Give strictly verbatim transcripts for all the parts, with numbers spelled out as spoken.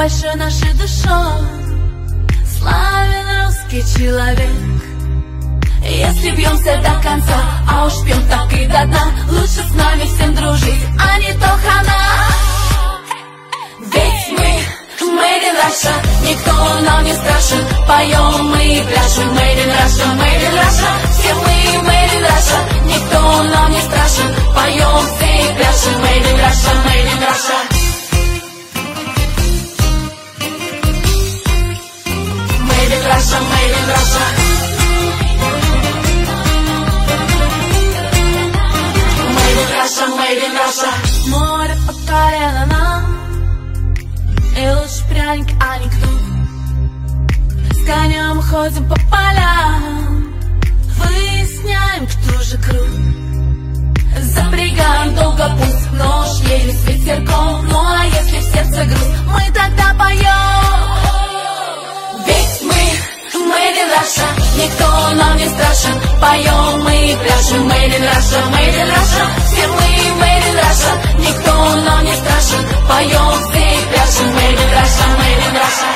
большой нашей душой славен русский человек. Если бьемся до конца, а уж пьем так и до дна, лучше с нами всем дружить, а не то хана. Ведь мы Made in Russia, никто нам не страшен. Поем мы и пляшем. Made in Russia, Made in Russia, все мы Made in Russia, никто нам не страшен. Поем все и пляшем. Made in Russia, Made in Russia. Made in Russia, Made in Russia. Made in Russia, Made in Russia. Море покорено нам, и лучше пряник, а не кнут. С конем ходим по полям, выясняем, кто же крут. Запрягаем долго путь, нож едем с ветерком. Ну а если в сердце грусть, мы тогда поем. Ведь мы Made in Russia, никто нам не страшен. Поем мы и пляшем. Made in Russia, Made in Russia, все мы Made in Russia, никто нам не страшен. Поем все и пляшем. Made in Russia, Made in Russia.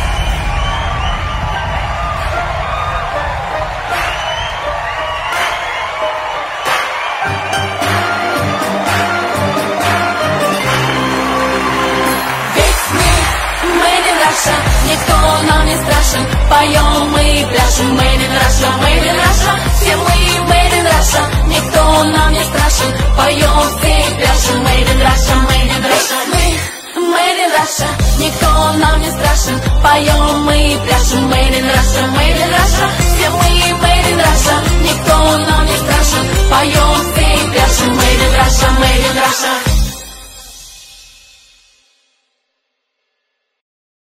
Никто нам не страшен, поем мы и пляшем. Made in Russia, Made in Russia, все мы Made in Russia, никто нам не страшен. Поем все и пляшем. Made in Russia, Made in Russia. Мы Made in Russia, никто нам не страшен. Поем мы и пляшем. Made in Russia, Made in Russia, все мы Made in Russia, никто нам не страшен. Поем все и пляшем. Made in Russia, Made in Russia.